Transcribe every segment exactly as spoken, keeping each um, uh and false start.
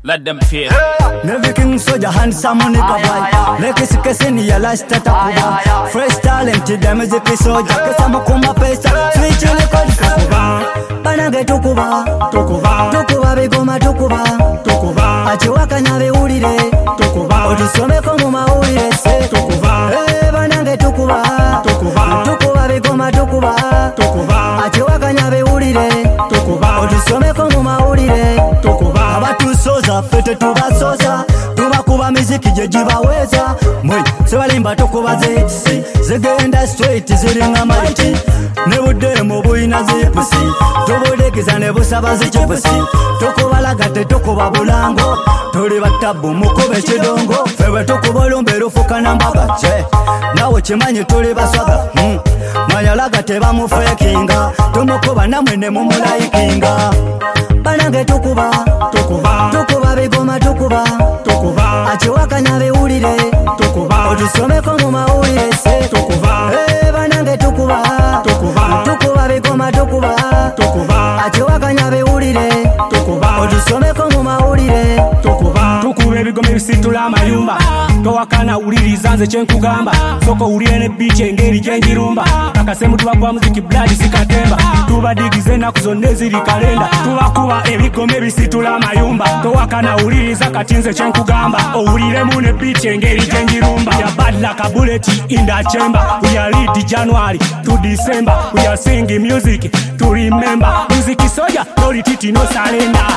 Let them feel. Navy King Soldier handsome nigga boy. Lekisi keseni ya last takuba. Fresh talent the music soldier. Kesa mukuma pesa. Switch record tukuba. Banange tukuba. Tukuba. Tukuba bigoma tukuba. Tukuba. Achiwaka nyabe ulire. Tukuba. Otusome ko mu mawulire se. Tukuba. Eh banange tukuba. Tukuba. Tukuba bigoma tukuba. Tukuba. Achiwaka nyabe ulire. Tukuba. Otusome ko mu mawulire. Tukuba. Abatusoza fete tubasoza. Tubakuba miziki je jibaweza. Mwe sebalimba tukuba zeti. Zegenda straight ziringa mighty. Nebude mu buina zipusi. Tubodekeza ne busaba zichipusi. Tukubalaga tukuba bulango. Tuli batabu mukube chidongo. Fewe tukuba lumbero fuka nambaga che. Nawe chimanyi tuli baswaga. Hmm. Manyalaga teba mu fakinga. Tumukuba namwene mu mulaikinga. Banange tukuba. Tukuba. Tukuba bigoma tukuba. Tukuba. Achiwaka nyabe ulire. Tukuba. Otusome ko mu mawulire se. Tukuba. Eh banange tukuba. Tukuba. Tukuba bigoma tukuba. Tukuba. Achiwaka nyabe ulire. Tukuba. Otusome ko mu mawulire. Tukuba. Tukuba bigoma bisitula amayumba. Towakana uliriza nze kyenkugamba. Soko ulire ne beach engeri gyenjirumba. Akasemu tubagwa muziki blood sikatemba. Tubadigize naku zonna eziri kalenda. Tubakuba ebigoma bisitula amayumba. Towakana uliriza kati nze kyenkugamba. Owuliremu ne beach engeri gyenjirumba. Ya bad like a bullet in the chamber. We are lead January to December. We are singing music to remember. Music soldier, no retreat, no surrender.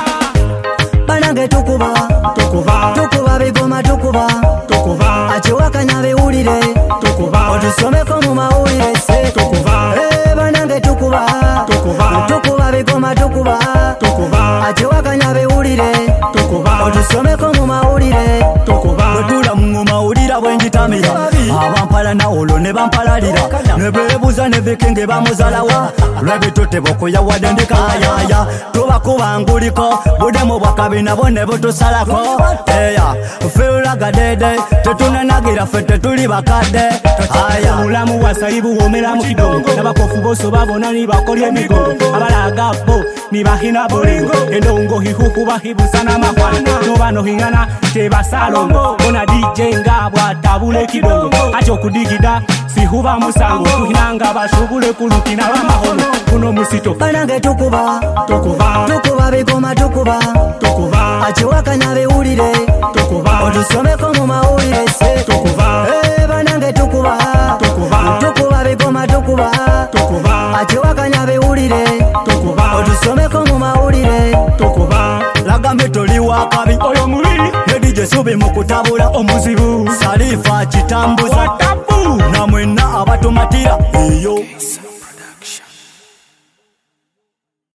Banange tukuba. Tukuba. Tukuba bigoma tukuba. Tukuba. Achiwaka nyabe ulire. Tukuba. Otusome ko mu mawulire se. Tukuba. Eh banange tukuba. Tukuba. Tukuba bigoma tukuba. Tukuba. Achiwaka nyabe ulire. Tukuba. Otusome ko mu mawulire. Tukuba. Bwetula mu mawulira bwenjitamira. Abampala na olo ne bampalalira. Ne bebuza ne bekenge bamuzalawa. Lwebitote bokuya wadde ndikayaya. Tubakuba nguliko. Budemu bwakabina bone butusalako. Eya feel dede. Tetunenagira fete tuli bakadde. Aya mulamu wasayi buwomera mu kidongo. Nabakofu boso babona ni bakolye emigongo. Abalaga bo ni bahina bolingo. Endongo hihuku bahibusana makwana. Nobano hingana tebasalongo. Ona D J ngabwa tabule kidongo. Acho kudigida sihuba musango. Tuhinanga bashubule kulukina bamahono. Kuno musito banange tukuba. Tukuba. Tukuba bigoma tukuba. Tukuba. Achiwaka nyabe ulire. Tukuba. Otusome ko mu mawulire se. Tukuba. Eh banange tukuba. Tukuba. Tukuba bigoma tukuba. Tukuba. Achiwaka nyabe ulire. Tukuba. Otusome ko mu mawulire. Tukuba. Lagambe toli wakabi. Oyo mubi. Ne D J Subi mukutabula Omuzibu. Salifa kitambuza. Watapu. Na mwena abatumatira. Eyo.